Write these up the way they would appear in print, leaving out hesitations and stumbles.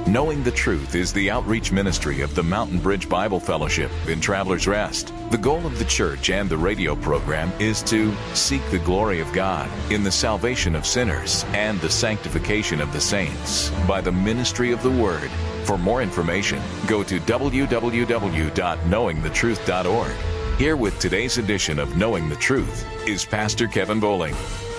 Knowing the Truth is the outreach ministry of the Mountain Bridge Bible Fellowship in Travelers Rest. The goal of the church and the radio program is to seek the glory of God in the salvation of sinners and the sanctification of the saints by the ministry of the Word. For more information, go to www.knowingthetruth.org. Here with today's edition of Knowing the Truth is Pastor Kevin Bowling.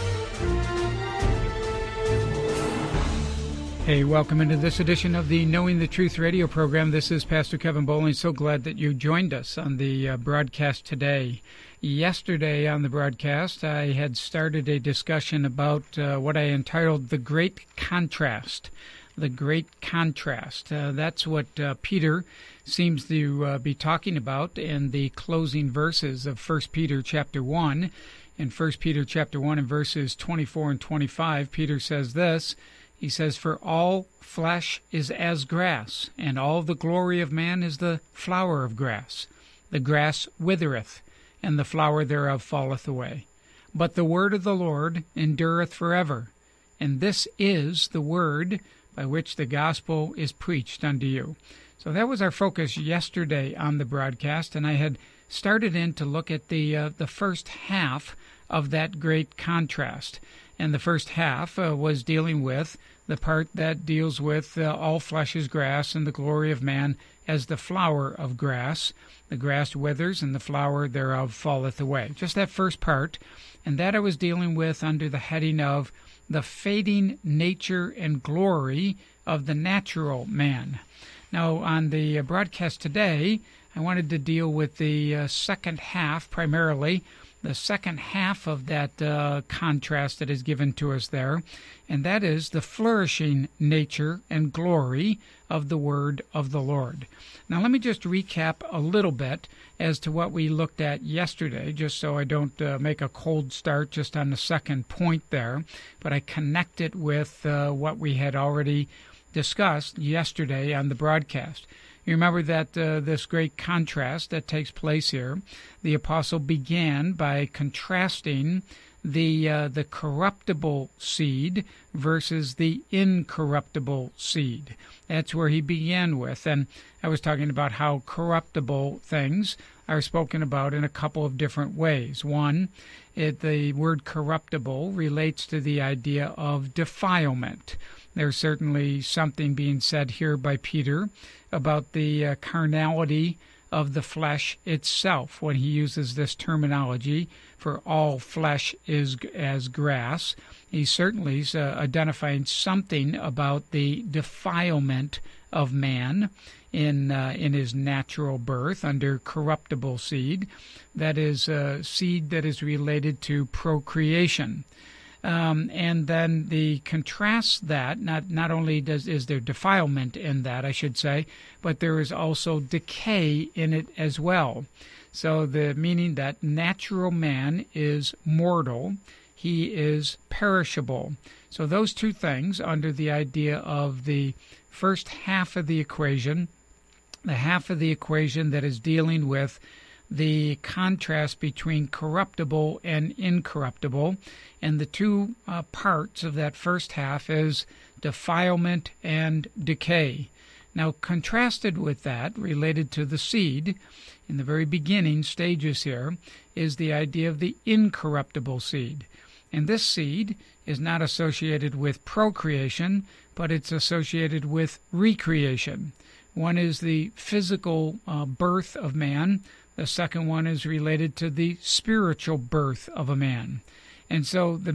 Hey, welcome into this edition of the Knowing the Truth radio program. This is Pastor Kevin Bowling. So glad that you joined us on the broadcast today. Yesterday on the broadcast, I had started a discussion about what I entitled The Great Contrast. The Great Contrast. That's what Peter seems to be talking about in the closing verses of 1 Peter chapter 1. In 1 Peter chapter 1 and verses 24 and 25, Peter says this. He says, "For all flesh is as grass, and all the glory of man is the flower of grass. The grass withereth, and the flower thereof falleth away. But the word of the Lord endureth forever. And this is the word by which the gospel is preached unto you." So that was our focus yesterday on the broadcast, and I had started in to look at the first half of that great contrast. And the first half was dealing with the part that deals with all flesh is grass and the glory of man as the flower of grass. The grass withers and the flower thereof falleth away. Just that first part. And that I was dealing with under the heading of the fading nature and glory of the natural man. Now, on the broadcast today, I wanted to deal with the second half primarily, the second half of that contrast that is given to us there, and that is the flourishing nature and glory of the word of the Lord. Now, let me just recap a little bit as to what we looked at yesterday, just so I don't make a cold start just on the second point there, but I connect it with what we had already discussed yesterday on the broadcast. You remember that this great contrast that takes place here, the apostle began by contrasting the corruptible seed versus the incorruptible seed. That's where he began with. And I was talking about how corruptible things are spoken about in a couple of different ways. One, the word corruptible relates to the idea of defilement. There's certainly something being said here by Peter about the carnality of the flesh itself when he uses this terminology for all flesh is as grass. He certainly is identifying something about the defilement of man in his natural birth under corruptible seed. That is seed that is related to procreation. And then the contrast that not only is there defilement in that, I should say, but there is also decay in it as well. So the meaning that natural man is mortal, he is perishable. So those two things under the idea of the first half of the equation, the half of the equation that is dealing with the contrast between corruptible and incorruptible, and the two parts of that first half is defilement and decay. Now, contrasted with that, related to the seed, in the very beginning stages here, is the idea of the incorruptible seed. And this seed is not associated with procreation, but it's associated with recreation. One is the physical birth of man. The second one is related to the spiritual birth of a man. And so the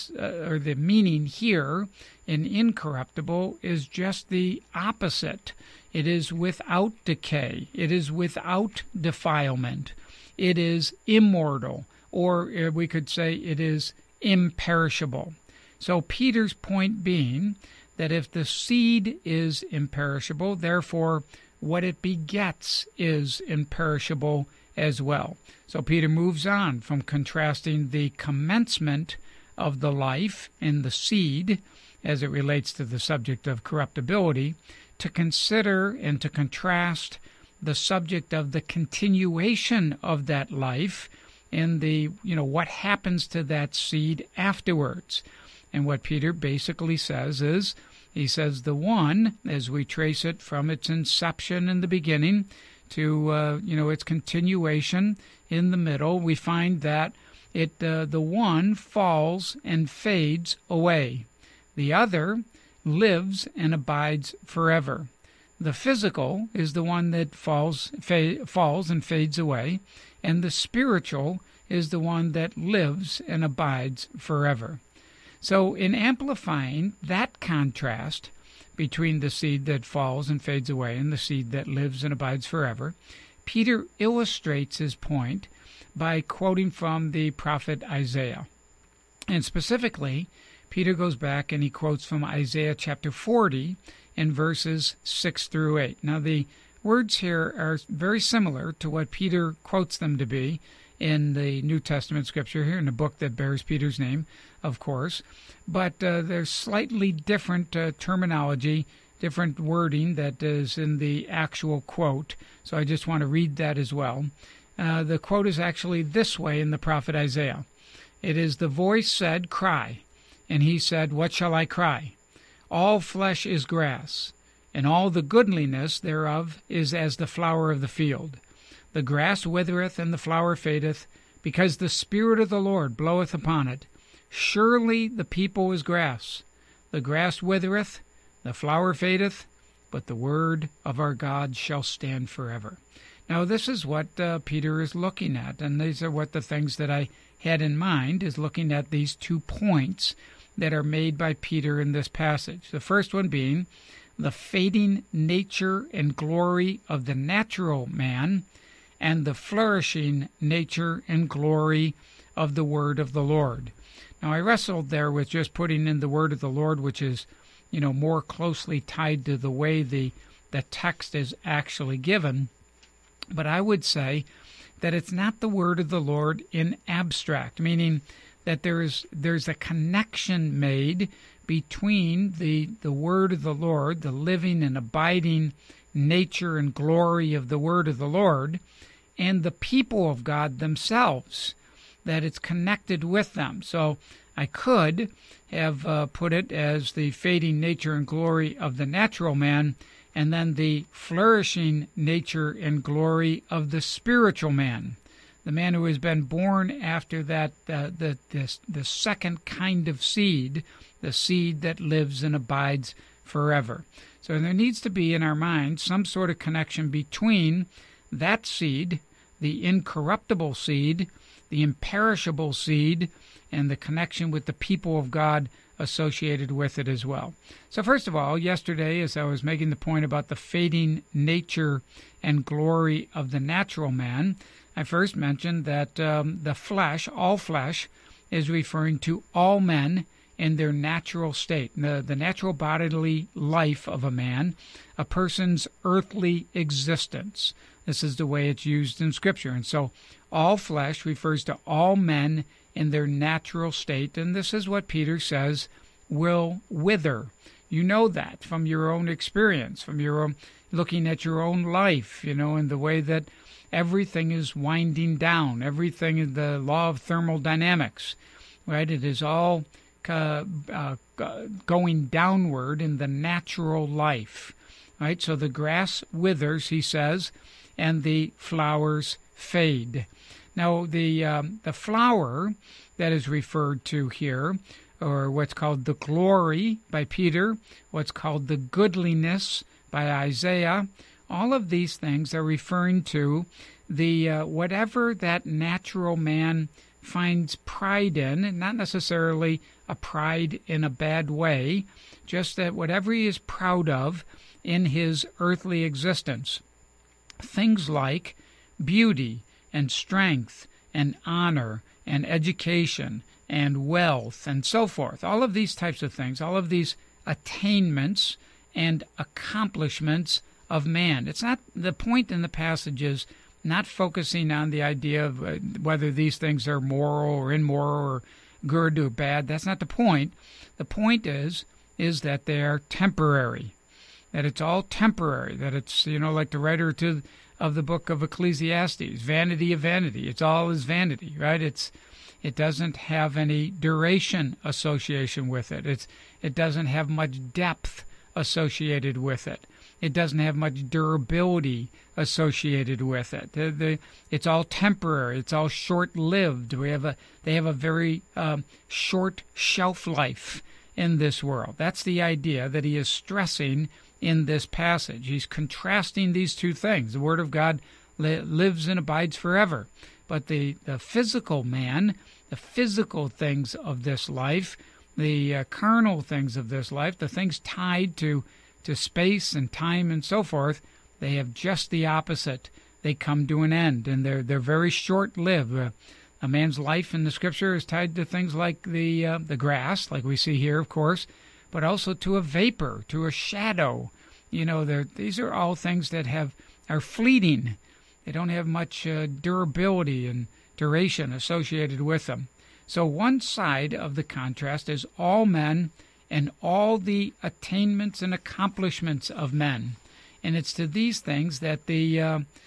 meaning here in incorruptible is just the opposite. It is without decay. It is without defilement. It is immortal, or we could say it is imperishable. So Peter's point being that if the seed is imperishable, therefore what it begets is imperishable as well. So Peter moves on from contrasting the commencement of the life in the seed as it relates to the subject of corruptibility to consider and to contrast the subject of the continuation of that life and what happens to that seed afterwards. And what Peter basically says is He says the one, as we trace it from its inception in the beginning to its continuation in the middle, we find that the one falls and fades away. The other lives and abides forever. The physical is the one that falls and fades away, and the spiritual is the one that lives and abides forever. So in amplifying that contrast between the seed that falls and fades away and the seed that lives and abides forever, Peter illustrates his point by quoting from the prophet Isaiah. And specifically, Peter goes back and he quotes from Isaiah chapter 40 in verses 6 through 8. Now, the words here are very similar to what Peter quotes them to be in the New Testament scripture here, in the book that bears Peter's name, of course. But there's slightly different terminology, different wording that is in the actual quote. So I just want to read that as well. The quote is actually this way in the prophet Isaiah. It is, "The voice said, 'Cry.' And he said, 'What shall I cry?' All flesh is grass, and all the goodliness thereof is as the flower of the field. The grass withereth, and the flower fadeth, because the Spirit of the Lord bloweth upon it. Surely the people is grass. The grass withereth, the flower fadeth, but the word of our God shall stand forever." Now, this is what Peter is looking at, and these are what the things that I had in mind, is looking at these 2 points that are made by Peter in this passage. The first one being the fading nature and glory of the natural man, and the flourishing nature and glory of the word of the Lord. Now, I wrestled there with just putting in the word of the Lord, which is, more closely tied to the way the text is actually given. But I would say that it's not the word of the Lord in abstract, meaning that there's a connection made between the word of the Lord, the living and abiding nature and glory of the word of the Lord, and the people of God themselves, that it's connected with them. So I could have put it as the fading nature and glory of the natural man, and then the flourishing nature and glory of the spiritual man, the man who has been born after that, the second kind of seed, the seed that lives and abides forever. So there needs to be in our minds some sort of connection between that seed, the incorruptible seed, the imperishable seed, and the connection with the people of God associated with it as well. So first of all, yesterday, as I was making the point about the fading nature and glory of the natural man, I first mentioned that the flesh, all flesh, is referring to all men in their natural state, the natural bodily life of a man, a person's earthly existence. This is the way it's used in Scripture. And so all flesh refers to all men in their natural state, and this is what Peter says will wither. You know that from your own experience, from your own looking at your own life, in the way that everything is winding down, everything is the law of thermodynamics, right? It is all going downward in the natural life, right? So the grass withers, he says, and the flowers fade. Now, the flower that is referred to here, or what's called the glory by Peter, what's called the goodliness by Isaiah, all of these things are referring to the whatever that natural man finds pride in, not necessarily a pride in a bad way, just that whatever he is proud of in his earthly existence. Things like beauty and strength and honor and education and wealth and so forth. All of these types of things, all of these attainments and accomplishments of man. It's not the point in the passage is not focusing on the idea of whether these things are moral or immoral or good or bad. That's not the point. The point is that they are temporary, that it's all temporary, that it's, like the writer of the book of Ecclesiastes, vanity of vanity. It's all is vanity, right? It doesn't have any duration association with it. It doesn't have much depth associated with it. It doesn't have much durability associated with it. It's all temporary. It's all short-lived. They have a very short shelf life in this world. That's the idea that he is stressing in this passage. He's contrasting these two things. The Word of God lives and abides forever. But the physical man, the physical things of this life, the carnal things of this life, the things tied to space and time and so forth, they have just the opposite. They come to an end, and they're very short-lived. A man's life in the Scripture is tied to things like the grass, like we see here, of course, but also to a vapor, to a shadow. These are all things that are fleeting. They don't have much durability and duration associated with them. So one side of the contrast is all men and all the attainments and accomplishments of men. And it's to these things that the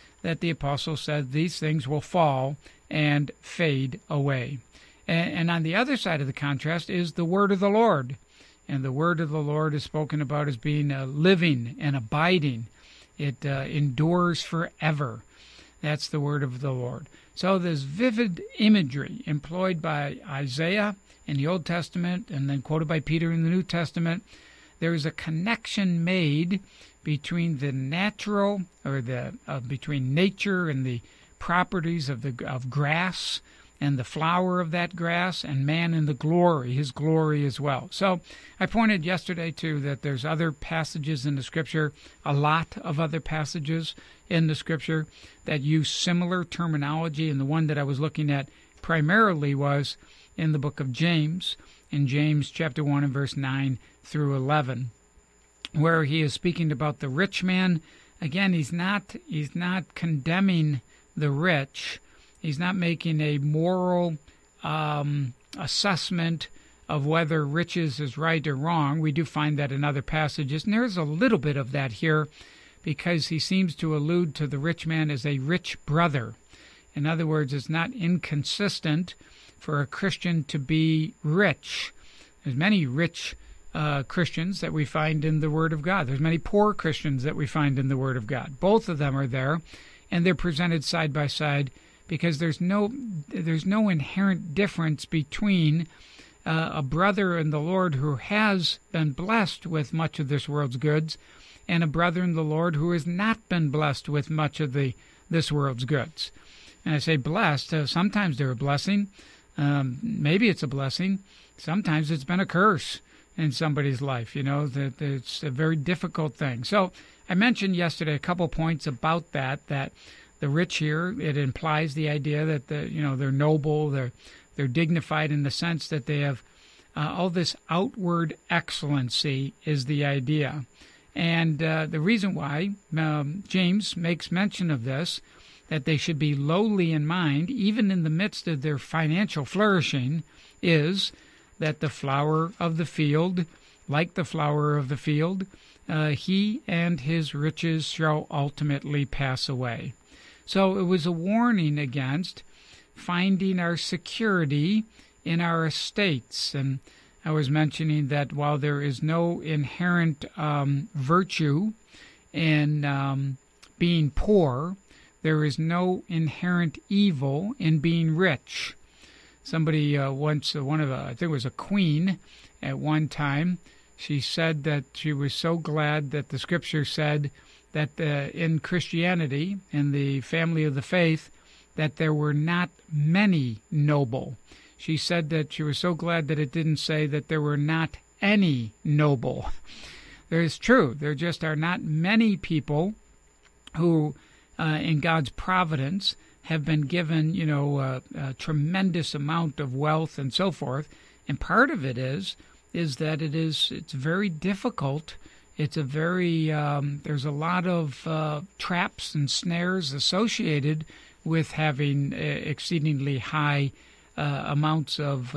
apostle said these things will fall and fade away. And on the other side of the contrast is the word of the Lord. And the word of the Lord is spoken about as being living and abiding. It endures forever. That's the word of the Lord. So this vivid imagery employed by Isaiah in the Old Testament and then quoted by Peter in the New Testament, there is a connection made between the natural, or between nature and the properties of grass and the flower of that grass, and man in the glory, his glory as well. So I pointed yesterday, too, that there's other passages in the Scripture, a lot of other passages in the Scripture that use similar terminology, and the one that I was looking at primarily was in the book of James, in James chapter 1 and verse 9 through 11, where he is speaking about the rich man. Again, he's not condemning the rich. He's not making a moral assessment of whether riches is right or wrong. We do find that in other passages, and there's a little bit of that here because he seems to allude to the rich man as a rich brother. In other words, it's not inconsistent for a Christian to be rich. There's many rich Christians that we find in the Word of God. There's many poor Christians that we find in the Word of God. Both of them are there, and they're presented side by side because there's no inherent difference between a brother in the Lord who has been blessed with much of this world's goods and a brother in the Lord who has not been blessed with much of this world's goods. And I say blessed. Sometimes they're a blessing. Maybe it's a blessing. Sometimes it's been a curse in somebody's life. That it's a very difficult thing. So I mentioned yesterday a couple points about that the rich here, it implies the idea that they're noble, they're dignified in the sense that they have all this outward excellency is the idea. And the reason why James makes mention of this, that they should be lowly in mind, even in the midst of their financial flourishing, is that the flower of the field, like the flower of the field, he and his riches shall ultimately pass away. So it was a warning against finding our security in our estates. And I was mentioning that while there is no inherent virtue in being poor, there is no inherent evil in being rich. Somebody once, I think it was a queen at one time, she said that she was so glad that the Scripture said that in Christianity, in the family of the faith, that there were not many noble. She said that she was so glad that it didn't say that there were not any noble. There is true. There just are not many people who, in God's providence, have been given, a tremendous amount of wealth and so forth. And part of it is that it's very difficult. It's a very, there's a lot of traps and snares associated with having exceedingly high amounts of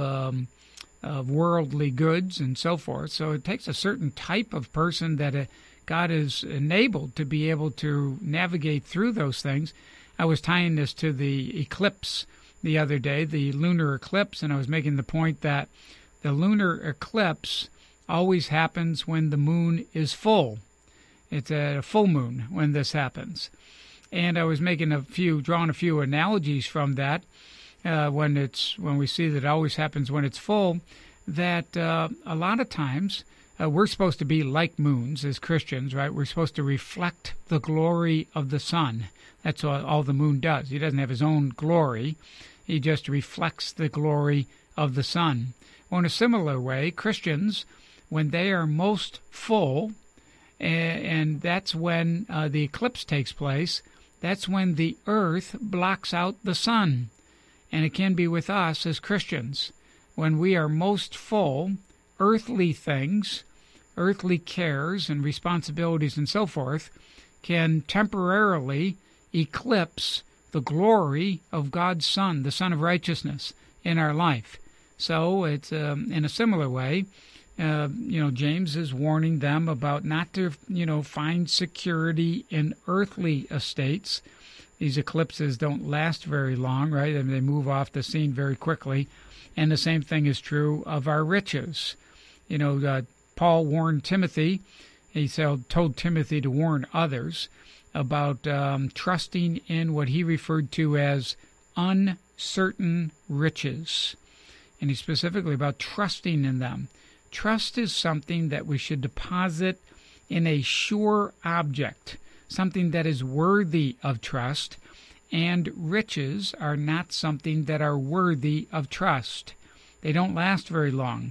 worldly goods and so forth. So it takes a certain type of person that God has enabled to be able to navigate through those things. I was tying this to the eclipse the other day, the lunar eclipse, and I was making the point that the lunar eclipse always happens when the moon is full. It's a full moon when this happens. And I was drawing a few analogies from that when we see that it always happens when it's full, that a lot of times we're supposed to be like moons as Christians, right? We're supposed to reflect the glory of the sun. That's all the moon does. He doesn't have his own glory. He just reflects the glory of the sun. Well, in a similar way, Christians, when they are most full, and that's when the eclipse takes place, that's when the earth blocks out the sun. And it can be with us as Christians. When we are most full, earthly things, earthly cares and responsibilities and so forth, can temporarily eclipse the glory of God's Son, the Son of Righteousness, in our life. So it's in a similar way, James is warning them about not to, find security in earthly estates. These eclipses don't last very long, right? I mean, they move off the scene very quickly. And the same thing is true of our riches. Paul warned Timothy. He told Timothy to warn others about trusting in what he referred to as uncertain riches. And he specifically about trusting in them. Trust is something that we should deposit in a sure object, something that is worthy of trust, and riches are not something that are worthy of trust. They don't last very long.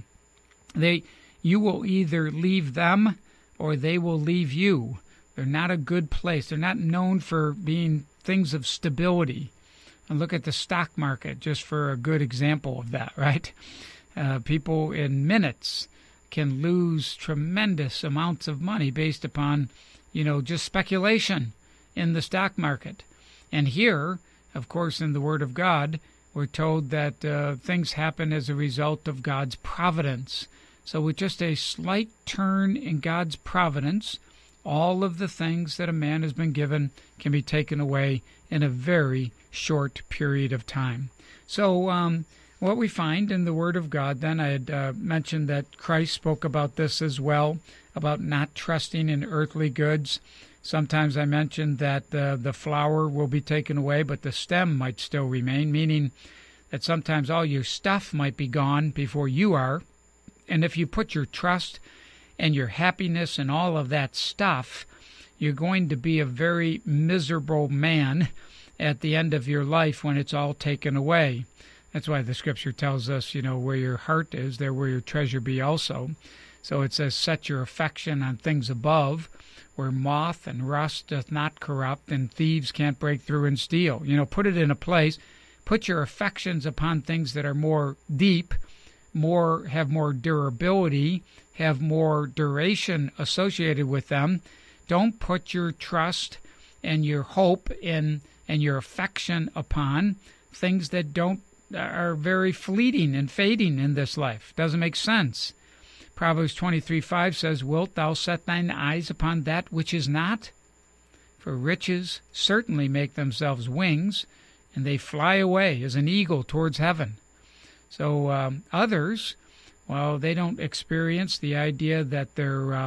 You will either leave them or they will leave you. They're not a good place. They're not known for being things of stability. And look at the stock market just for a good example of that, right? People in minutes can lose tremendous amounts of money based upon, just speculation in the stock market. And here, of course, in the Word of God, we're told that things happen as a result of God's providence. So with just a slight turn in God's providence, all of the things that a man has been given can be taken away in a very short period of time. So what we find in the Word of God, then I had mentioned that Christ spoke about this as well, about not trusting in earthly goods. Sometimes I mentioned that the flower will be taken away, but the stem might still remain, meaning that sometimes all your stuff might be gone before you are. And if you put your trust and your happiness and all of that stuff, you're going to be a very miserable man at the end of your life when it's all taken away. That's why the Scripture tells us, where your heart is, there will your treasure be also. So it says, set your affection on things above, where moth and rust doth not corrupt, and thieves can't break through and steal. Put it in a place. Put your affections upon things that are more deep, have more durability, have more duration associated with them. Don't put your trust and your hope in and your affection upon things that are very fleeting and fading in this life. Doesn't make sense. Proverbs 23:5 says, wilt thou set thine eyes upon that which is not? For riches certainly make themselves wings, and they fly away as an eagle towards heaven. So others, they don't experience the idea that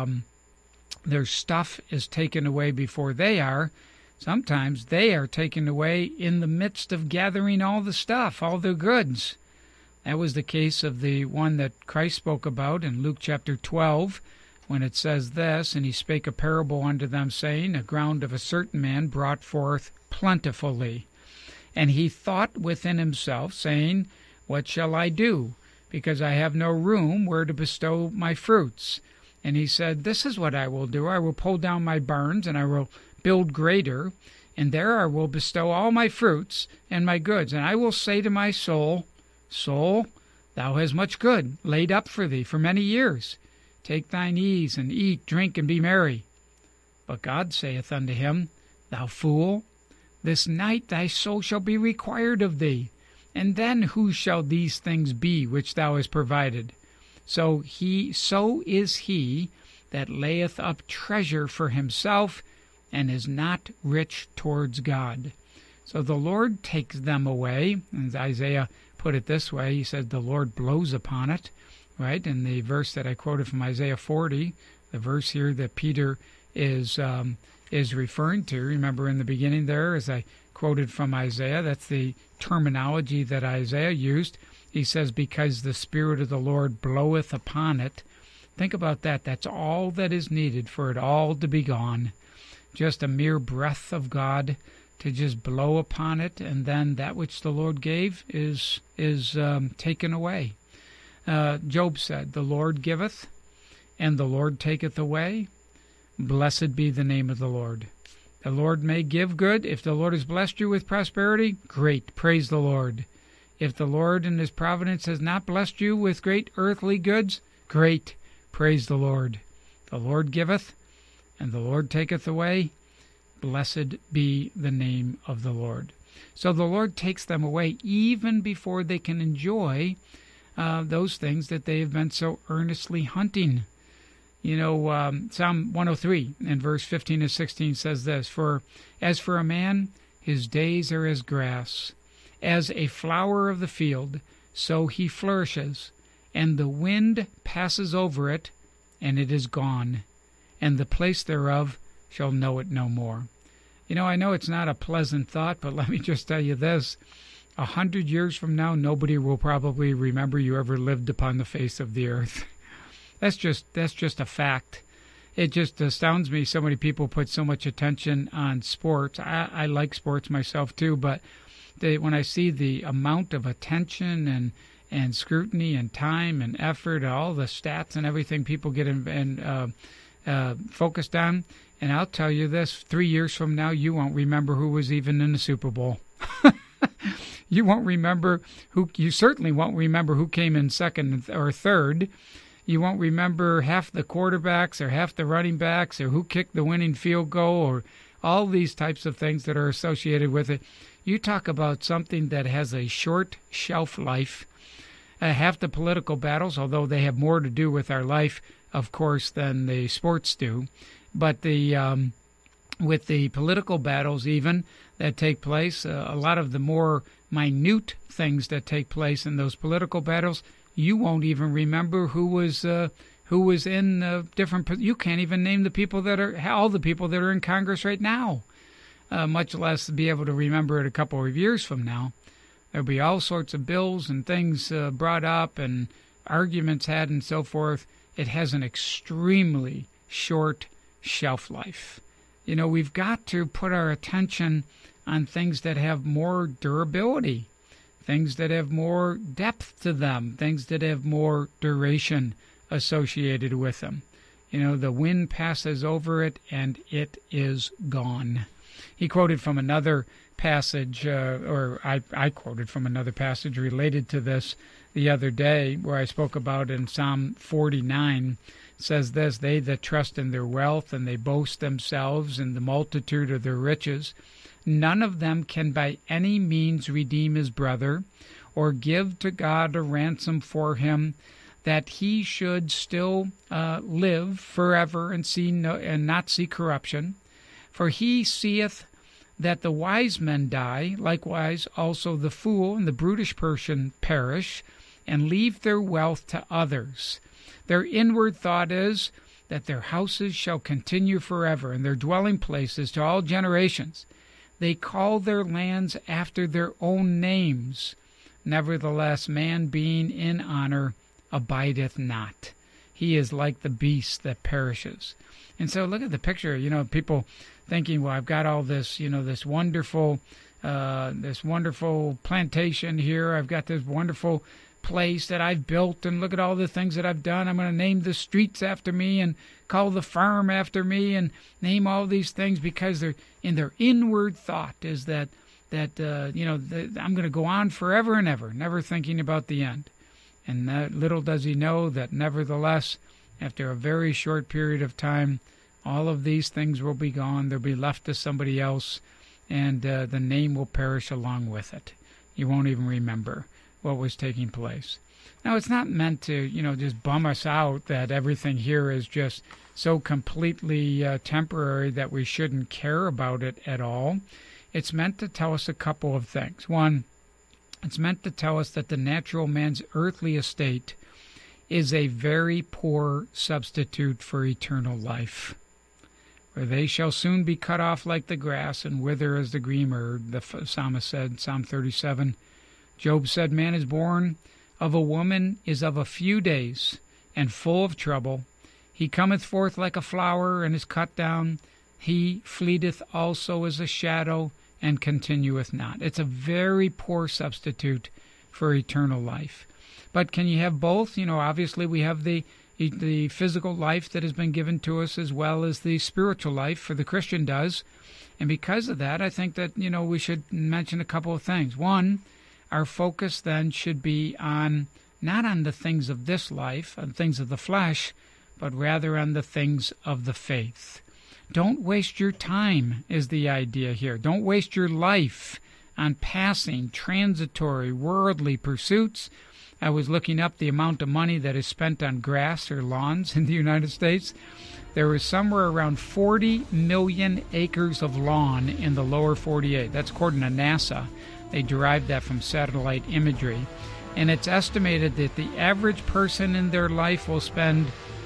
their stuff is taken away before they are. Sometimes they are taken away in the midst of gathering all the stuff, all their goods. That was the case of the one that Christ spoke about in Luke chapter 12, when it says this, and he spake a parable unto them, saying, a ground of a certain man brought forth plentifully. And he thought within himself, saying, what shall I do? Because I have no room where to bestow my fruits. And he said, this is what I will do. I will pull down my barns, and I will build greater, and there I will bestow all my fruits and my goods. And I will say to my soul, soul, thou hast much good laid up for thee for many years. Take thine ease, and eat, drink, and be merry. But God saith unto him, thou fool, this night thy soul shall be required of thee. And then whose shall these things be which thou hast provided? So is he that layeth up treasure for himself, and is not rich towards God. So the Lord takes them away, and Isaiah put it this way, he said, the Lord blows upon it, right? And the verse that I quoted from Isaiah 40, the verse here that Peter is referring to. Remember in the beginning there, as I quoted from Isaiah, that's the terminology that Isaiah used. He says, because the Spirit of the Lord bloweth upon it. Think about that. That's all that is needed for it all to be gone. Just a mere breath of God to just blow upon it, and then that which the Lord gave is taken away. Job said, the Lord giveth, and the Lord taketh away. Blessed be the name of the Lord. The Lord may give good. If the Lord has blessed you with prosperity, great. Praise the Lord. If the Lord in his providence has not blessed you with great earthly goods, great. Praise the Lord. The Lord giveth, and the Lord taketh away. Blessed be the name of the Lord. So the Lord takes them away even before they can enjoy those things that they have been so earnestly hunting. You know, Psalm 103 in verse 15 to 16 says this, as for a man, his days are as grass, as a flower of the field, so he flourishes, and the wind passes over it, and it is gone, and the place thereof shall know it no more. You know, I know it's not a pleasant thought, but let me just tell you this. 100 years from now, nobody will probably remember you ever lived upon the face of the earth. That's just a fact. It just astounds me so many people put so much attention on sports. I like sports myself too, but when I see the amount of attention and scrutiny and time and effort, all the stats and everything people get focused on, and I'll tell you this, 3 years from now, you won't remember who was even in the Super Bowl. You won't remember you certainly won't remember who came in second or third. You won't remember half the quarterbacks or half the running backs or who kicked the winning field goal or all these types of things that are associated with it. You talk about something that has a short shelf life. Half the political battles, although they have more to do with our life, of course, than the sports do. But with the political battles even that take place, a lot of the more minute things that take place in those political battles, you won't even remember who was in different. You can't even name the people all the people that are in Congress right now, much less be able to remember it a couple of years from now. There'll be all sorts of bills and things brought up and arguments had and so forth. It has an extremely short shelf life. You know, we've got to put our attention on things that have more durability, things that have more depth to them, things that have more duration associated with them. You know, the wind passes over it and it is gone. He quoted from another passage, I quoted from another passage related to this the other day, where I spoke about in Psalm 49, says this, they that trust in their wealth and they boast themselves in the multitude of their riches, none of them can by any means redeem his brother, or give to God a ransom for him, that he should still live forever and not see corruption. For he seeth that the wise men die, likewise also the fool and the brutish person perish, and leave their wealth to others. Their inward thought is that their houses shall continue forever, and their dwelling places to all generations. They call their lands after their own names. Nevertheless, man being in honor abideth not. He is like the beast that perishes. And so look at the picture, you know, people thinking, well, I've got all this, you know, this wonderful plantation here. I've got this wonderful place that I've built, and look at all the things that I've done. I'm going to name the streets after me and call the farm after me and name all these things, because they're in their inward thought is that I'm going to go on forever and ever, never thinking about the end. And little does he know that nevertheless, after a very short period of time, all of these things will be gone. They'll be left to somebody else, and the name will perish along with it. You won't even remember what was taking place. Now, it's not meant to, you know, just bum us out that everything here is just so completely temporary that we shouldn't care about it at all. It's meant to tell us a couple of things. One, it's meant to tell us that the natural man's earthly estate is a very poor substitute for eternal life. For they shall soon be cut off like the grass and wither as the green herb, the psalmist said, Psalm 37. Job said, man is born of a woman is of a few days, and full of trouble. He cometh forth like a flower, and is cut down. He fleeteth also as a shadow, and continueth not. It's a very poor substitute for eternal life. But can you have both? Obviously we have the physical life that has been given to us as well as the spiritual life, for the Christian does. And because of that, I think that, we should mention a couple of things. One, our focus then should be not on the things of this life, on things of the flesh, but rather on the things of the faith. Don't waste your time is the idea here. Don't waste your life on passing, transitory, worldly pursuits. I was looking up the amount of money that is spent on grass or lawns in the United States. There is somewhere around 40 million acres of lawn in the lower 48. That's according to NASA. They derived that from satellite imagery. And it's estimated that the average person in their life will spend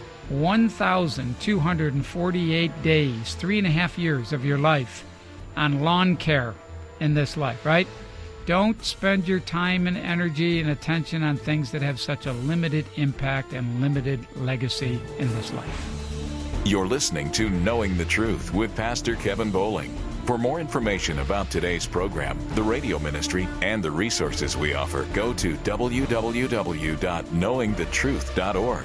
1,248 days, 3.5 years of your life, on lawn care in this life, right? Don't spend your time and energy and attention on things that have such a limited impact and limited legacy in this life. You're listening to Knowing the Truth with Pastor Kevin Bowling. For more information about today's program, the radio ministry, and the resources we offer, go to www.knowingthetruth.org.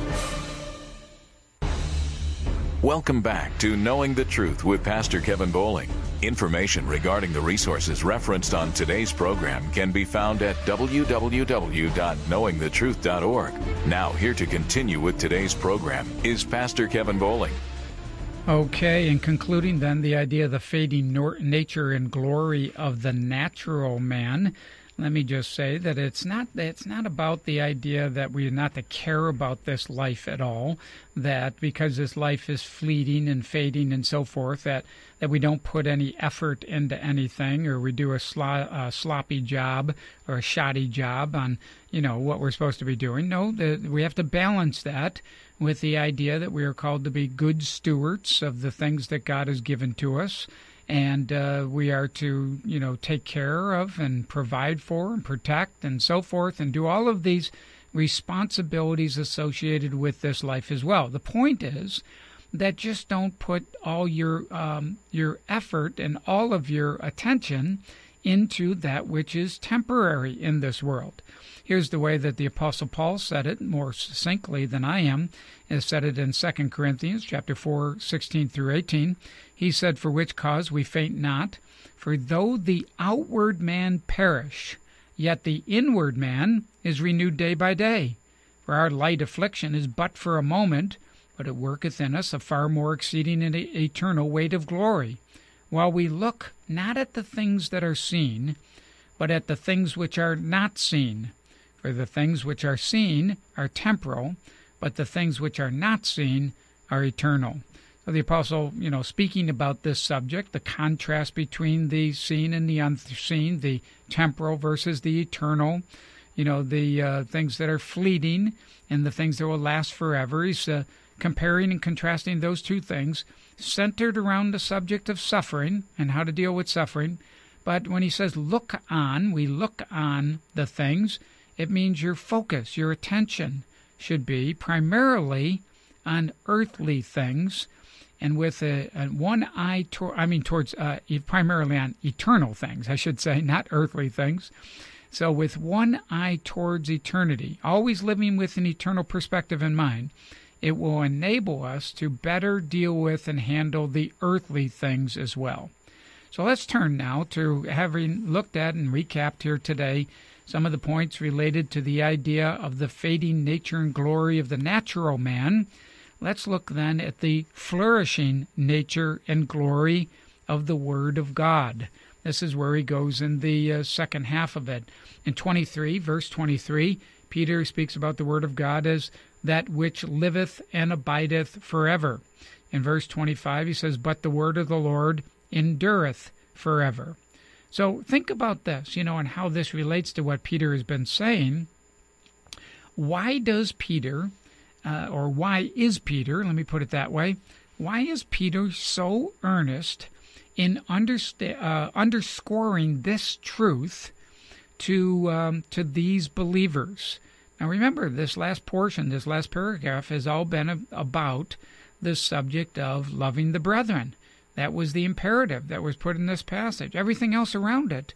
Welcome back to Knowing the Truth with Pastor Kevin Bowling. Information regarding the resources referenced on today's program can be found at www.knowingthetruth.org. Now, here to continue with today's program is Pastor Kevin Bowling. Okay, in concluding then the idea of the fading nature and glory of the natural man, let me just say that it's not about the idea that we are not to care about this life at all, that because this life is fleeting and fading and so forth, that we don't put any effort into anything, or we do a sloppy job or a shoddy job on what we're supposed to be doing. No, we have to balance that with the idea that we are called to be good stewards of the things that God has given to us. And we are to, take care of and provide for and protect and so forth, and do all of these responsibilities associated with this life as well. The point is that just don't put all your effort and all of your attention into that which is temporary in this world. Here's the way that the Apostle Paul said it more succinctly than I am. He said it in 2 Corinthians chapter 4, 16 through 18. He said, for which cause we faint not, for though the outward man perish, yet the inward man is renewed day by day. For our light affliction is but for a moment, but it worketh in us a far more exceeding and eternal weight of glory, while we look not at the things that are seen, but at the things which are not seen. For the things which are seen are temporal, but the things which are not seen are eternal. So the apostle, speaking about this subject, the contrast between the seen and the unseen, the temporal versus the eternal, the things that are fleeting and the things that will last forever. He's comparing and contrasting those two things, centered around the subject of suffering and how to deal with suffering. But when he says look on, we look on the things, it means your focus, your attention should be primarily on earthly things, and with one eye towards primarily on eternal things, I should say, not earthly things. So with one eye towards eternity, always living with an eternal perspective in mind, it will enable us to better deal with and handle the earthly things as well. So let's turn now to having looked at and recapped here today some of the points related to the idea of the fading nature and glory of the natural man. Let's look then at the flourishing nature and glory of the Word of God. This is where he goes in the second half of it. In verse 23, Peter speaks about the Word of God as that which liveth and abideth forever. In verse 25, he says, but the word of the Lord endureth forever. So think about this, and how this relates to what Peter has been saying. why does Peter, or why is Peter, let me put it that way, why is Peter so earnest in underscoring this truth to these believers? Now remember, this last portion, this last paragraph has all been about the subject of loving the brethren. That was the imperative that was put in this passage. Everything else around it,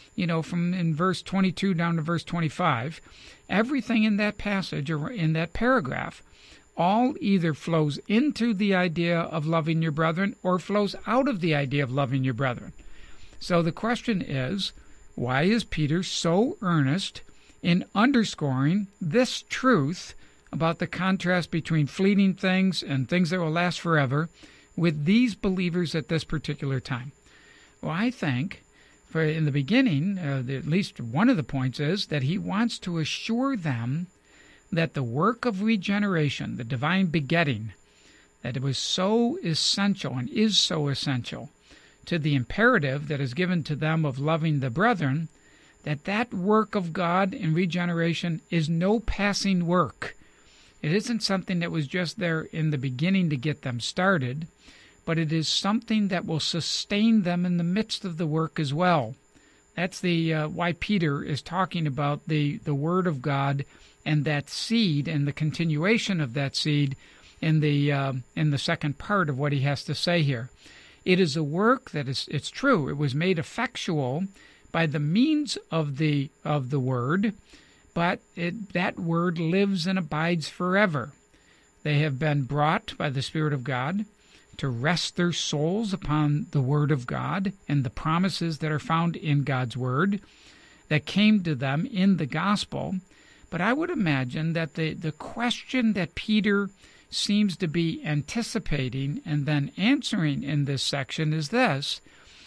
from in verse 22 down to verse 25, everything in that passage or in that paragraph all either flows into the idea of loving your brethren or flows out of the idea of loving your brethren. So the question is, why is Peter so earnest in underscoring this truth about the contrast between fleeting things and things that will last forever with these believers at this particular time? Well, I think in the beginning, at least one of the points is that he wants to assure them that the work of regeneration, the divine begetting, that it was so essential and is so essential to the imperative that is given to them of loving the brethren, that work of God in regeneration is no passing work. It isn't something that was just there in the beginning to get them started, but it is something that will sustain them in the midst of the work as well. That's why Peter is talking about the Word of God and that seed and the continuation of that seed in the second part of what he has to say here. It is a work that it's true. It was made effectual by the means of the Word, but that Word lives and abides forever. They have been brought by the Spirit of God to rest their souls upon the Word of God and the promises that are found in God's Word that came to them in the gospel. But I would imagine that the question that Peter seems to be anticipating and then answering in this section is this.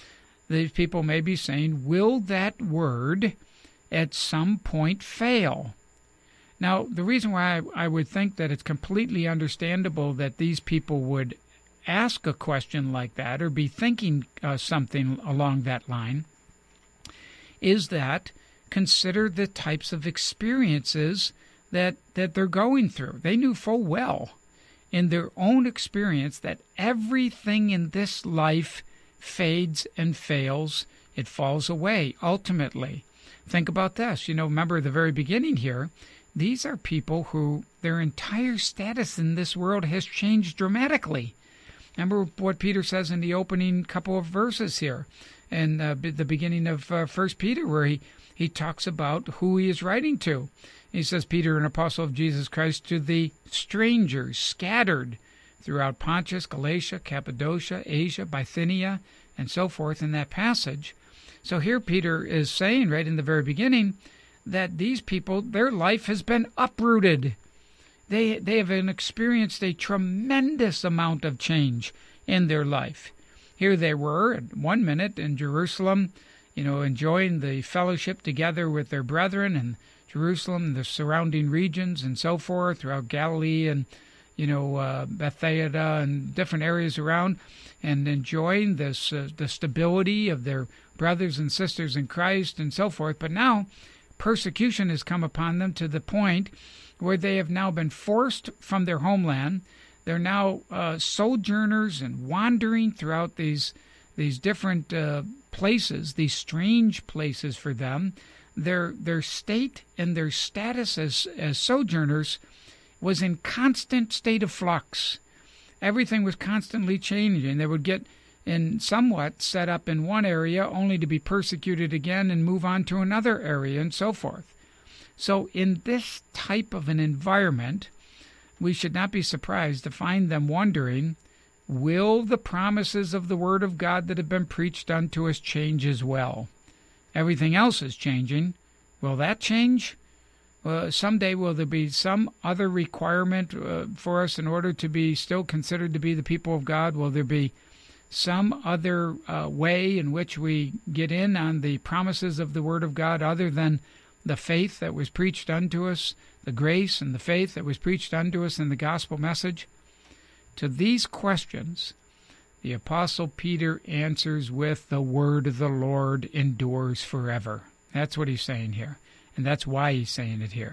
These people may be saying, will that Word at some point fail? Now, the reason why I would think that it's completely understandable that these people would ask a question like that or be thinking something along that line is that consider the types of experiences that they're going through. They knew full well in their own experience that everything in this life fades and fails. It falls away ultimately. Think about this. Remember the very beginning here. These are people who their entire status in this world has changed dramatically. Remember what Peter says in the opening couple of verses here in the beginning of 1 Peter, where he talks about who he is writing to. He says, Peter, an apostle of Jesus Christ, to the strangers scattered throughout Pontus, Galatia, Cappadocia, Asia, Bithynia, and so forth in that passage. So here Peter is saying right in the very beginning that these people, their life has been uprooted. They have experienced a tremendous amount of change in their life. Here they were at 1 minute in Jerusalem, enjoying the fellowship together with their brethren in Jerusalem, the surrounding regions and so forth, throughout Galilee and, Bethsaida and different areas around, and enjoying the stability of their brothers and sisters in Christ and so forth. But now persecution has come upon them to the point where they have now been forced from their homeland. They're now sojourners and wandering throughout these different places, these strange places for them. Their state and their status as sojourners was in constant state of flux. Everything was constantly changing. They would get somewhat set up in one area only to be persecuted again and move on to another area and so forth. So in this type of an environment, we should not be surprised to find them wondering, will the promises of the Word of God that have been preached unto us change as well? Everything else is changing. Will that change? Someday will there be some other requirement for us in order to be still considered to be the people of God? Will there be some other way in which we get in on the promises of the Word of God other than the faith that was preached unto us, the grace and the faith that was preached unto us in the gospel message? To these questions, the Apostle Peter answers with the word of the Lord endures forever. That's what he's saying here, and that's why he's saying it here.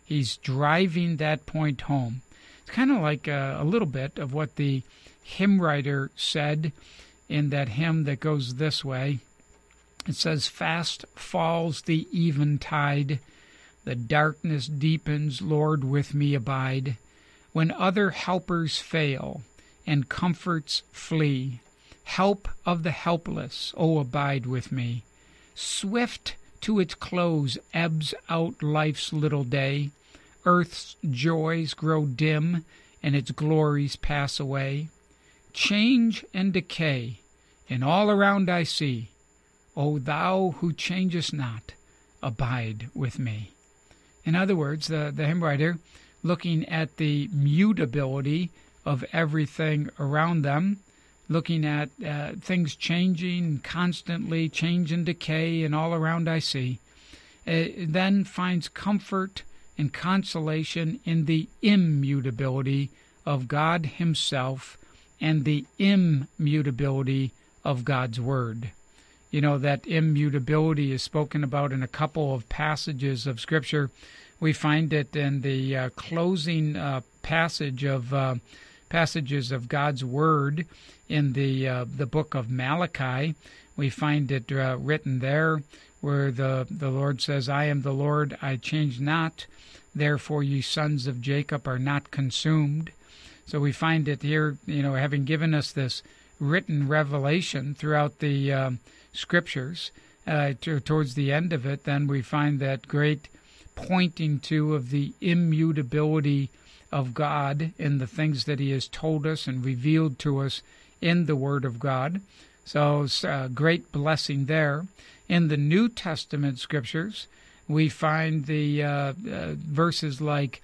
He's driving that point home. It's kind of like a little bit of what the hymn writer said in that hymn that goes this way. It says, "Fast falls the eventide, the darkness deepens, Lord, with me abide. When other helpers fail and comforts flee, help of the helpless, oh, abide with me. Swift to its close ebbs out life's little day. Earth's joys grow dim and its glories pass away. Change and decay in all around I see. O thou who changest not, abide with me." In other words, the hymn writer, looking at the mutability of everything around them, looking at things changing constantly, change and decay, and all around I see, then finds comfort and consolation in the immutability of God himself and the immutability of God's Word. You know, that immutability is spoken about in a couple of passages of Scripture. We find it in the closing passages of God's Word in the book of Malachi. We find it written there where the Lord says, "I am the Lord, I change not. Therefore ye sons of Jacob are not consumed." So we find it here, having given us this written revelation throughout the Scriptures, towards the end of it, then we find that great pointing to of the immutability of God in the things that he has told us and revealed to us in the Word of God. So it's a great blessing there. In the New Testament Scriptures, we find the verses like,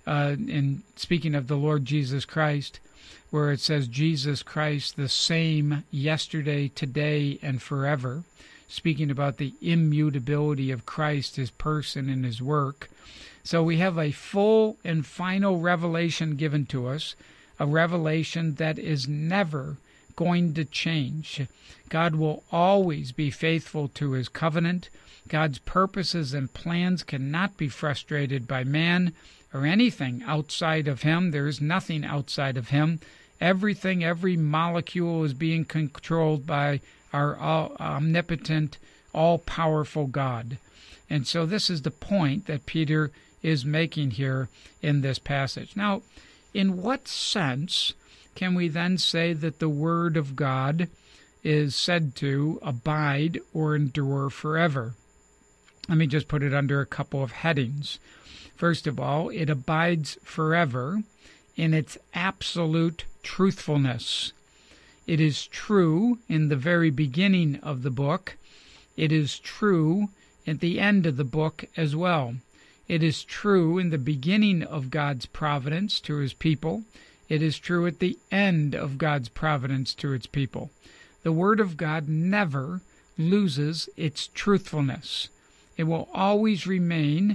in speaking of the Lord Jesus Christ, where it says, "Jesus Christ, the same yesterday, today, and forever," speaking about the immutability of Christ, his person and his work. So we have a full and final revelation given to us, a revelation that is never going to change. God will always be faithful to his covenant. God's purposes and plans cannot be frustrated by man or anything outside of him. There is nothing outside of him. Everything, every molecule is being controlled by our omnipotent, all-powerful God. And so this is the point that Peter is making here in this passage. Now, in what sense can we then say that the Word of God is said to abide or endure forever? Let me just put it under a couple of headings. First of all, it abides forever in its absolute truthfulness. It is true in the very beginning of the book. It is true at the end of the book as well. It is true in the beginning of God's providence to his people. It is true at the end of God's providence to its people. The Word of God never loses its truthfulness. It will always remain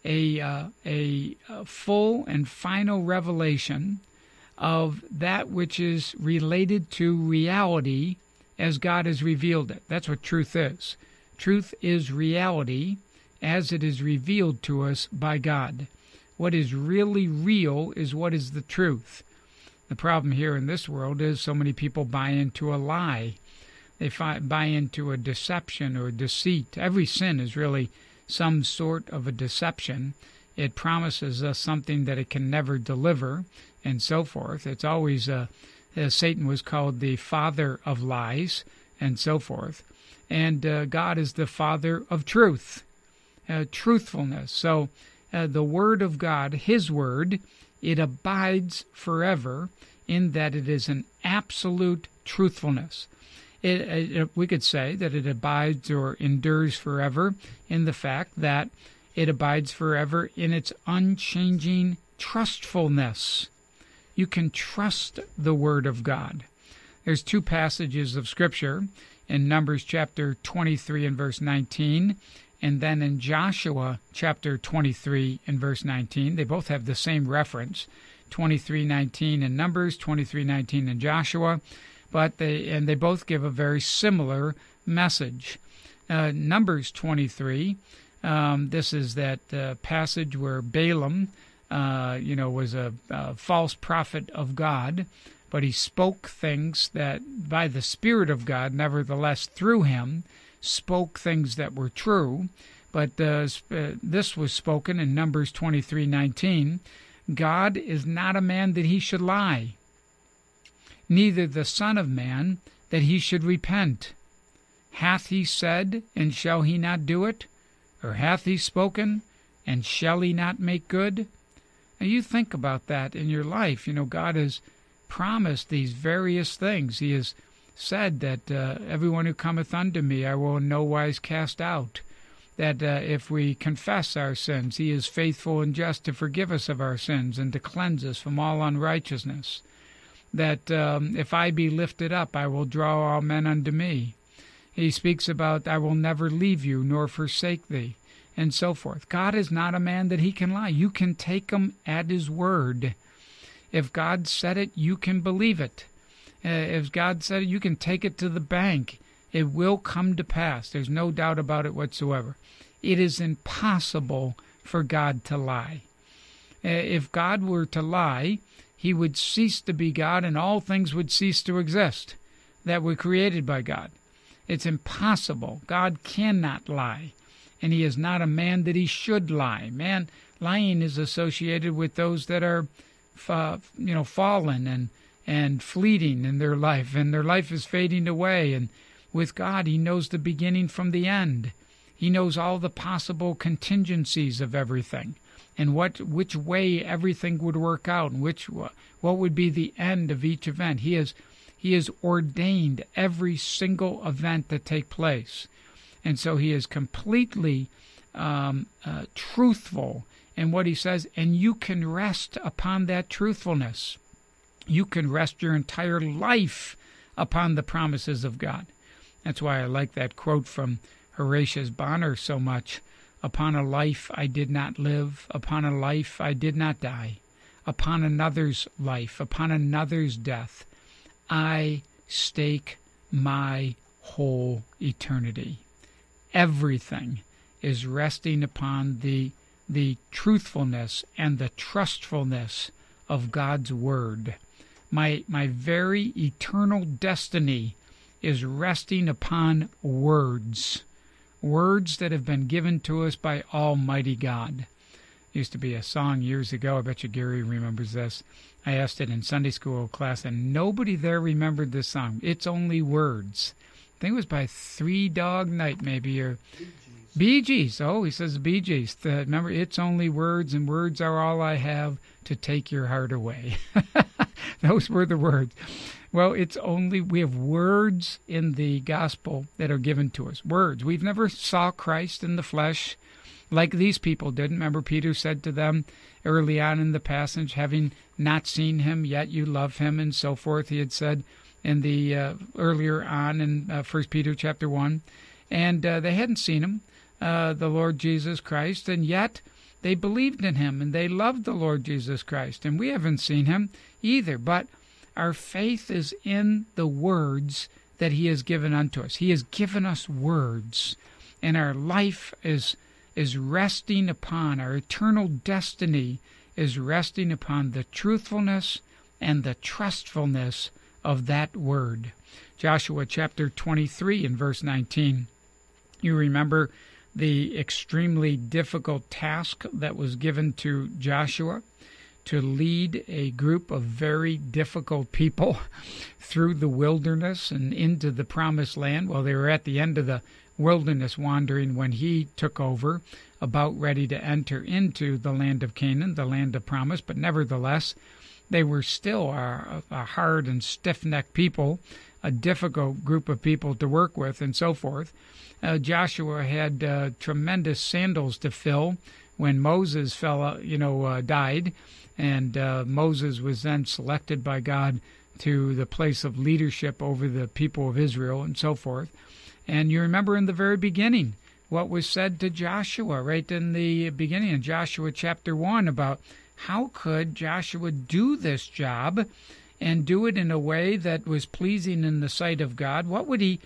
a full and final revelation of that which is related to reality as God has revealed it. That's what truth is. Truth is reality as it is revealed to us by God. What is really real is what is the truth. The problem here in this world is so many people buy into a lie. They buy into a deception or deceit. Every sin is really some sort of a deception. It promises us something that it can never deliver, and so forth. It's always, Satan was called the father of lies, and so forth. And God is the father of truth, truthfulness. So the Word of God, his Word, it abides forever in that it is an absolute truthfulness. We could say that it abides or endures forever in the fact that it abides forever in its unchanging trustfulness. You can trust the Word of God. There's two passages of Scripture in Numbers chapter 23 and verse 19, and then in Joshua chapter 23 and verse 19. They both have the same reference, 23:19 in Numbers, 23:19 in Joshua, but they both give a very similar message. Numbers 23 This is that passage where Balaam, was a false prophet of God, but he spoke things that by the Spirit of God, nevertheless through him, spoke things that were true. But this was spoken in Numbers 23:19. God is not a man that he should lie, neither the Son of Man that he should repent. Hath he said, and shall he not do it? Or hath he spoken, and shall he not make good? Now you think about that in your life. God has promised these various things. He has said that everyone who cometh unto me I will in no wise cast out. That if we confess our sins, he is faithful and just to forgive us of our sins and to cleanse us from all unrighteousness. That if I be lifted up, I will draw all men unto me. He speaks about, I will never leave you nor forsake thee, and so forth. God is not a man that he can lie. You can take him at his word. If God said it, you can believe it. If God said it, you can take it to the bank. It will come to pass. There's no doubt about it whatsoever. It is impossible for God to lie. If God were to lie, he would cease to be God and all things would cease to exist that were created by God. It's impossible. God cannot lie, and he is not a man that he should lie. Lying is associated with those that are, fallen and fleeting in their life, and their life is fading away. And with God, he knows the beginning from the end. He knows all the possible contingencies of everything, and which way everything would work out, and what would be the end of each event. He has ordained every single event that take place. And so he is completely truthful in what he says, and you can rest upon that truthfulness. You can rest your entire life upon the promises of God. That's why I like that quote from Horatius Bonner so much. Upon a life I did not live, upon a life I did not die, upon another's life, upon another's death, I stake my whole eternity. Everything is resting upon the truthfulness and the trustfulness of God's Word. My very eternal destiny is resting upon words that have been given to us by Almighty God. Used to be a song years ago. I bet you Gary remembers this. I asked it in Sunday school class, and nobody there remembered this song. It's Only Words. I think it was by Three Dog Night, maybe, or Bee Gees. Oh, he says Bee Gees. Remember, it's only words, and words are all I have to take your heart away. Those were the words. Well, we have words in the gospel that are given to us. Words. We've never saw Christ in the flesh like these people did. Remember, Peter said to them early on in the passage, having not seen him, yet you love him, and so forth. He had said in the earlier on in 1 Peter chapter 1. And they hadn't seen him, the Lord Jesus Christ, and yet they believed in him, and they loved the Lord Jesus Christ. And we haven't seen him either, but our faith is in the words that he has given unto us. He has given us words, and our life is resting upon, our eternal destiny is resting upon the truthfulness and the trustfulness of that word. Joshua chapter 23 and verse 19. You remember the extremely difficult task that was given to Joshua to lead a group of very difficult people through the wilderness and into the promised land. Well, they were at the end of the wilderness wandering when he took over, about ready to enter into the land of Canaan, the land of promise, but nevertheless, they were still a hard and stiff-necked people, a difficult group of people to work with, and so forth. Joshua had tremendous sandals to fill when Moses died, and Moses was then selected by God to the place of leadership over the people of Israel, and so forth. And you remember in the very beginning what was said to Joshua, right in the beginning in Joshua chapter 1, about how could Joshua do this job and do it in a way that was pleasing in the sight of God? What would he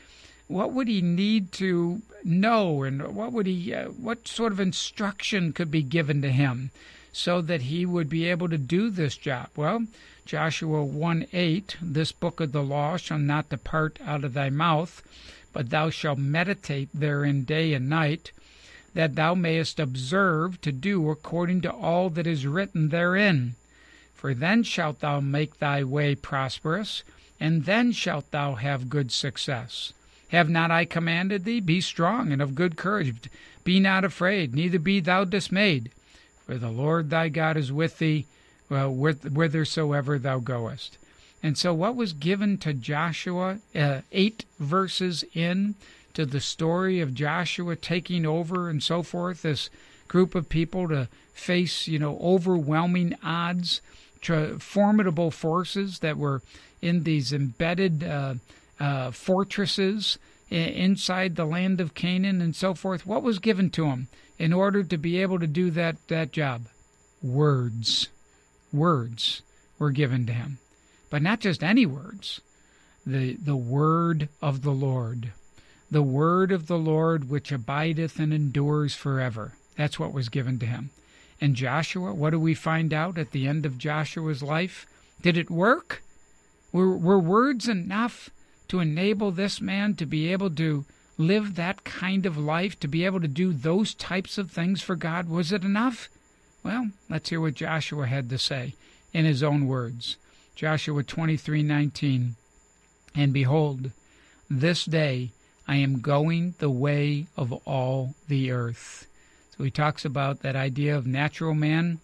what would he need to know, and what sort of instruction could be given to him so that he would be able to do this job? Well, Joshua 1:8, this book of the law shall not depart out of thy mouth, but thou shalt meditate therein day and night, that thou mayest observe to do according to all that is written therein. For then shalt thou make thy way prosperous, and then shalt thou have good success. Have not I commanded thee? Be strong and of good courage. Be not afraid, neither be thou dismayed. For the Lord thy God is with thee, whithersoever thou goest. And so what was given to Joshua, 8 verses in to the story of Joshua taking over and so forth, this group of people to face, overwhelming odds, formidable forces that were in these embedded fortresses inside the land of Canaan and so forth. What was given to him in order to be able to do that job? Words. Words were given to him. But not just any words. The word of the Lord. The word of the Lord which abideth and endures forever. That's what was given to him. And Joshua, what do we find out at the end of Joshua's life? Did it work? Were words enough to enable this man to be able to live that kind of life, to be able to do those types of things for God? Was it enough? Well, let's hear what Joshua had to say in his own words. Joshua 23:19, and behold, this day I am going the way of all the earth. So he talks about that idea of natural man.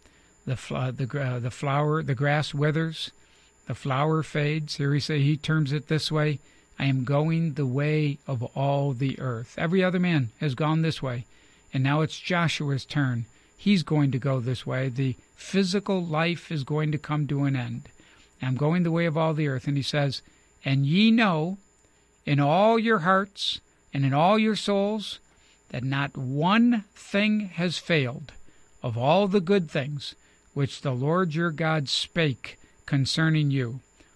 The grass withers, the flower fades. Here he terms it this way: I am going the way of all the earth. Every other man has gone this way, and now it's Joshua's turn. He's going to go this way. The physical life is going to come to an end. I'm going the way of all the earth. And he says, and ye know in all your hearts and in all your souls that not one thing has failed of all the good things which the Lord your God spake concerning you.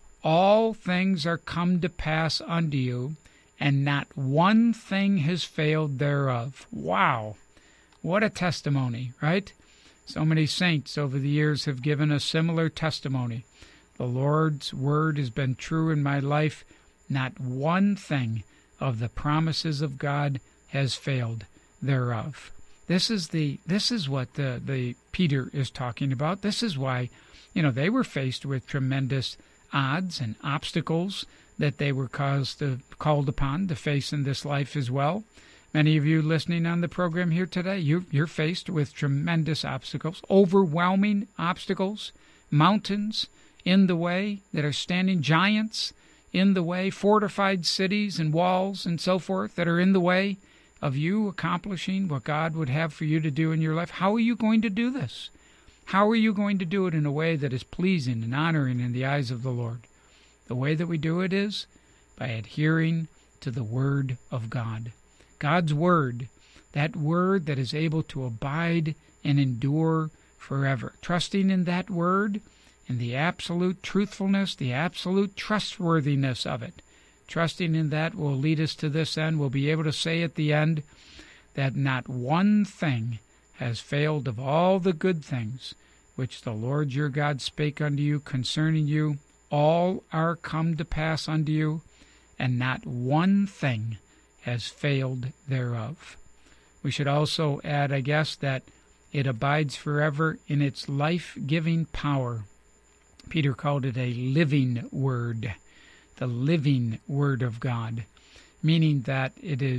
All things are come to pass unto you, and not one thing has failed thereof. Wow! What a testimony, right? So many saints over the years have given a similar testimony. The Lord's word has been true in my life. Not one thing of the promises of God has failed thereof. This is what the Peter is talking about. This is why, they were faced with tremendous odds and obstacles that they were called upon to face in this life as well. Many of you listening on the program here today, you're faced with tremendous obstacles, overwhelming obstacles, mountains in the way that are standing, giants in the way, fortified cities and walls and so forth that are in the way of you accomplishing what God would have for you to do in your life. How are you going to do this? How are you going to do it in a way that is pleasing and honoring in the eyes of the Lord? The way that we do it is by adhering to the Word of God. God's Word, that Word that is able to abide and endure forever. Trusting in that Word and the absolute truthfulness, the absolute trustworthiness of it. Trusting in that will lead us to this end. We'll be able to say at the end that not one thing has failed of all the good things which the Lord your God spake unto you concerning you. All are come to pass unto you, and not one thing has failed thereof. We should also add, I guess, that it abides forever in its life-giving power. Peter called it a living word, the living Word of God, meaning that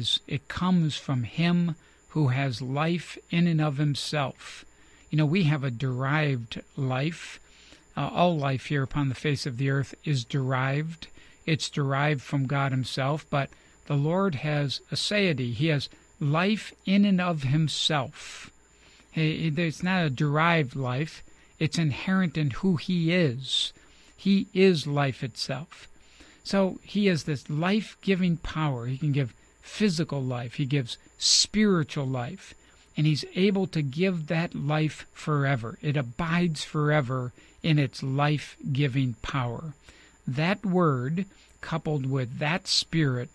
it comes from Him who has life in and of Himself. We have a derived life. All life here upon the face of the earth is derived. It's derived from God Himself, but the Lord has aseity. He has life in and of Himself. It's not a derived life. It's inherent in who He is. He is life itself. So He has this life-giving power. He can give physical life. He gives spiritual life. And He's able to give that life forever. It abides forever in its life-giving power. That Word, coupled with that Spirit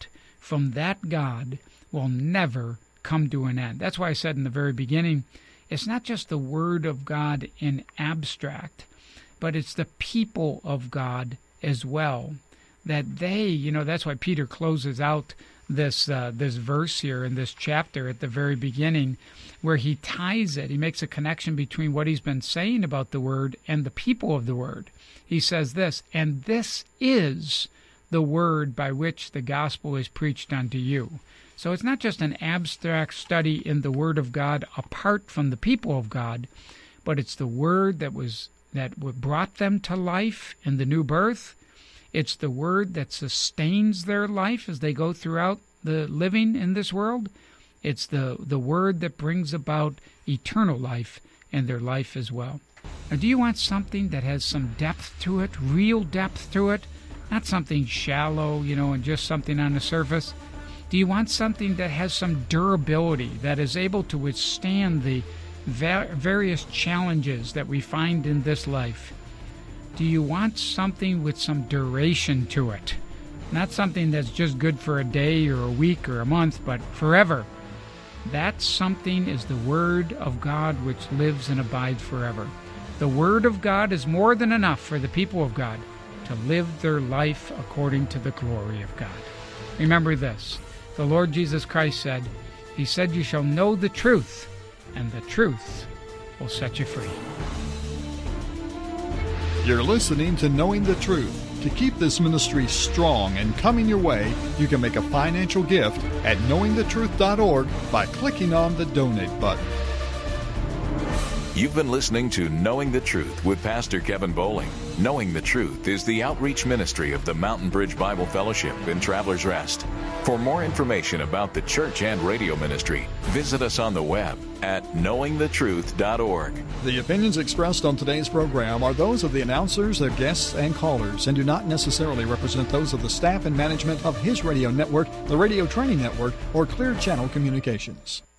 from that God will never come to an end. That's why I said in the very beginning, it's not just the Word of God in abstract, but it's the people of God as well. That they, that's why Peter closes out this verse here in this chapter at the very beginning, where he ties it. He makes a connection between what he's been saying about the Word and the people of the Word. He says this, and this is the word by which the gospel is preached unto you. So it's not just an abstract study in the Word of God apart from the people of God, but it's the Word that brought them to life in the new birth. It's the Word that sustains their life as they go throughout the living in this world. It's the Word that brings about eternal life in their life as well. Now, do you want something that has some depth to it, real depth to it? Not something shallow, and just something on the surface. Do you want something that has some durability, that is able to withstand the various challenges that we find in this life? Do you want something with some duration to it? Not something that's just good for a day or a week or a month, but forever. That something is the Word of God which lives and abides forever. The Word of God is more than enough for the people of God to live their life according to the glory of God. Remember this, the Lord Jesus Christ said, He said, you shall know the truth, and the truth will set you free. You're listening to Knowing the Truth. To keep this ministry strong and coming your way, you can make a financial gift at knowingthetruth.org by clicking on the donate button. You've been listening to Knowing the Truth with Pastor Kevin Bowling. Knowing the Truth is the outreach ministry of the Mountain Bridge Bible Fellowship in Travelers Rest. For more information about the church and radio ministry, visit us on the web at knowingthetruth.org. The opinions expressed on today's program are those of the announcers, their guests, and callers, and do not necessarily represent those of the staff and management of His Radio Network, the Radio Training Network, or Clear Channel Communications.